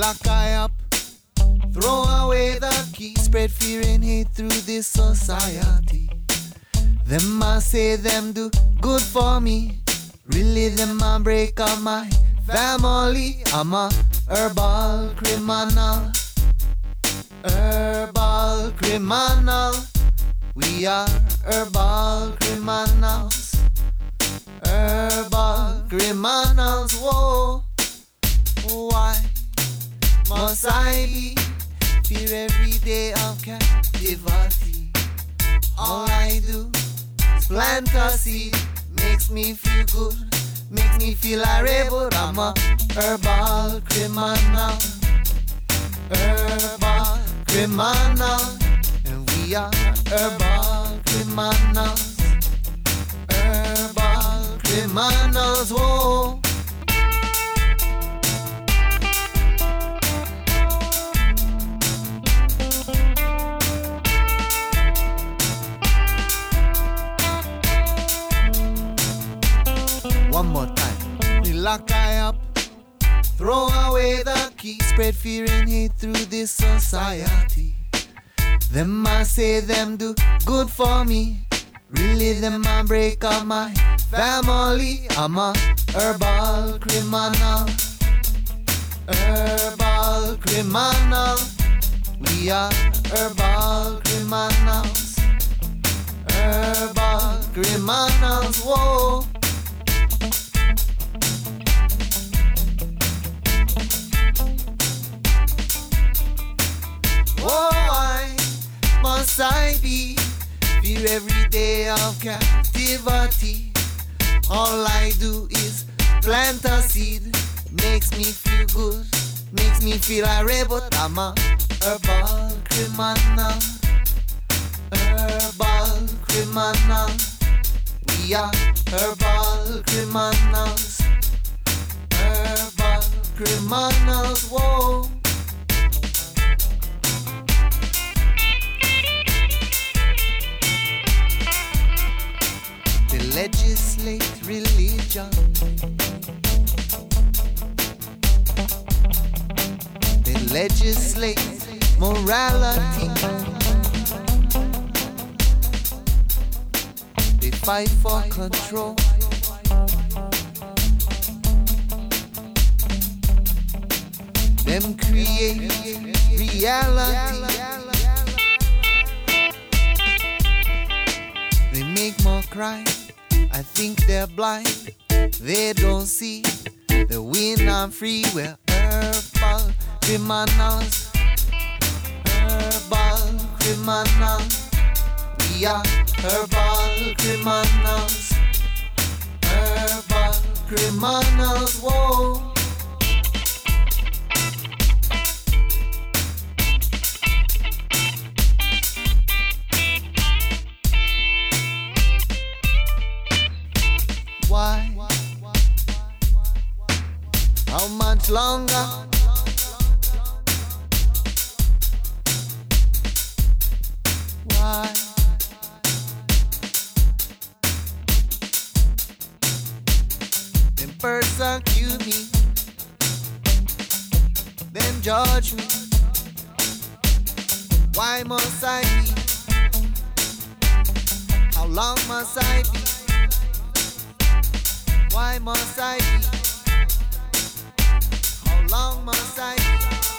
lock I up, throw away the key, spread fear and hate through this society. Them I say them do good for me, really them I break up my family. I'm a herbal criminal, herbal criminal. We are herbal criminals, herbal criminals. Whoa, why must I be fear every day of captivity? All I do is plant a seed, makes me feel good, makes me feel irate, but I'm a herbal criminal, herbal criminal, and we are herbal criminals, herbal criminals. Whoa. One more time. We lock I up, throw away the key, spread fear and hate through this society. Them I say them do good for me, really them I break up my family. I'm a herbal criminal, herbal criminal. We are herbal criminals, herbal criminals. Whoa. Why must I be fear every day of captivity? All I do is plant a seed, makes me feel good, makes me feel irate, but I'm a herbal criminal, herbal criminal. We are herbal criminals, herbal criminals. Whoa. Legislate religion, they legislate morality, they fight for control, them create reality, they make more crime. I think they're blind, they don't see the win I'm free. We're herbal criminals, herbal criminals. We are herbal criminals, herbal criminals. Whoa. Why? How much longer? Why? Them persecute me, them judge me. Why must I be? How long must I be? Why must I be? How long must I be?